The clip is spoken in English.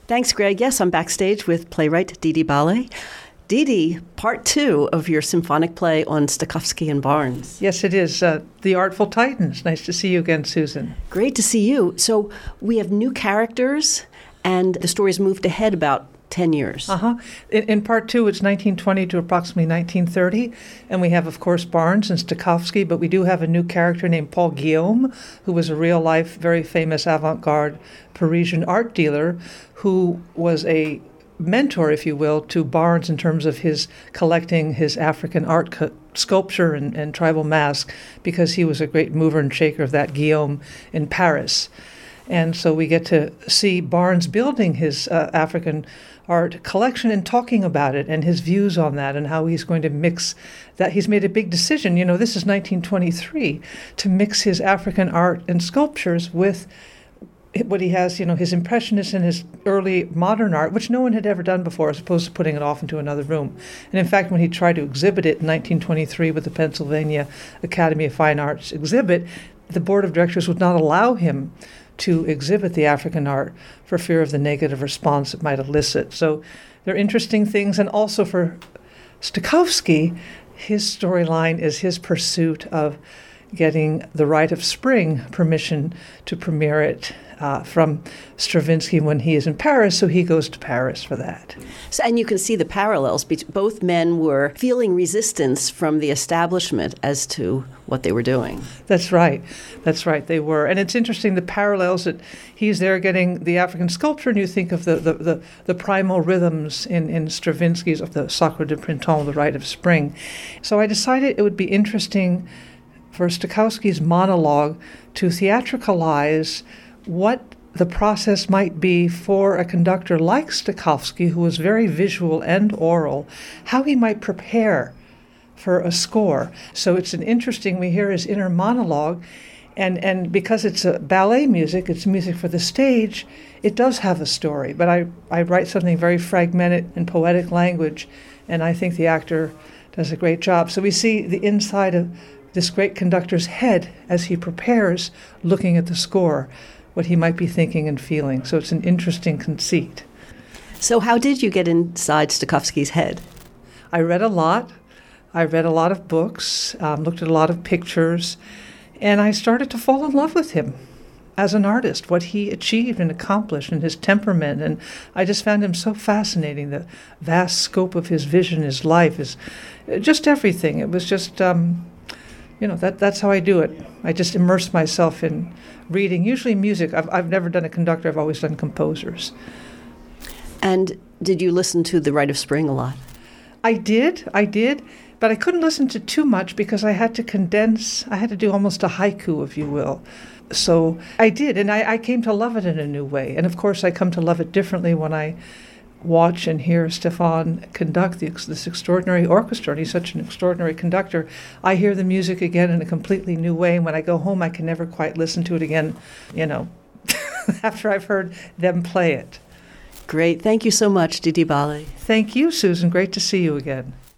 Thanks, Greg. Yes, I'm backstage with playwright Didi Bale. Didi, part 2 of your symphonic play on Stokowski and Barnes. Yes, it is. The Artful Titans. Nice to see you again, Susan. Great to see you. So we have new characters, and the story's moved ahead about 10 years. In part 2, it's 1920 to approximately 1930, and we have, of course, Barnes and Stokowski, but we do have a new character named Paul Guillaume, who was a real-life, very famous avant-garde Parisian art dealer who was a mentor, if you will, to Barnes in terms of his collecting his African art sculpture and tribal mask, because he was a great mover and shaker of that Guillaume in Paris. And so we get to see Barnes building his African art collection and talking about it and his views on that and how he's going to mix that. He's made a big decision, this is 1923, to mix his African art and sculptures with what he has, his impressionists and his early modern art, which no one had ever done before, as opposed to putting it off into another room. And in fact, when he tried to exhibit it in 1923 with the Pennsylvania Academy of Fine Arts exhibit, the board of directors would not allow him to exhibit the African art for fear of the negative response it might elicit. So they're interesting things. And also for Stokowski, his storyline is his pursuit of getting the Rite of Spring permission to premiere it from Stravinsky when he is in Paris, so he goes to Paris for that. So, and you can see the parallels. Both men were feeling resistance from the establishment as to what they were doing. That's right. They were. And it's interesting, the parallels that he's there getting the African sculpture, and you think of the primal rhythms in Stravinsky's of the Sacre de Printemps, the Rite of Spring. So I decided it would be interesting for Stokowski's monologue to theatricalize what the process might be for a conductor like Stokowski, who was very visual and oral, how he might prepare for a score. So it's we hear his inner monologue, and because it's a ballet music, it's music for the stage, it does have a story. But I write something very fragmented in poetic language, and I think the actor does a great job. So we see the inside of this great conductor's head as he prepares, looking at the score, what he might be thinking and feeling. So it's an interesting conceit. So how did you get inside Stokowski's head? I read a lot. I read a lot of books, looked at a lot of pictures, and I started to fall in love with him as an artist, what he achieved and accomplished, and his temperament. And I just found him so fascinating, the vast scope of his vision, his life, his just everything. It was just... that's how I do it. I just immerse myself in reading, usually music. I've never done a conductor. I've always done composers. And did you listen to The Rite of Spring a lot? I did, but I couldn't listen to too much because I had to condense. I had to do almost a haiku, if you will. So I did, and I came to love it in a new way. And of course, I come to love it differently when I watch and hear Stefan conduct this extraordinary orchestra, and he's such an extraordinary conductor. I hear the music again in a completely new way, and when I go home, I can never quite listen to it again, after I've heard them play it. Great. Thank you so much, Didi Bale. Thank you, Susan. Great to see you again.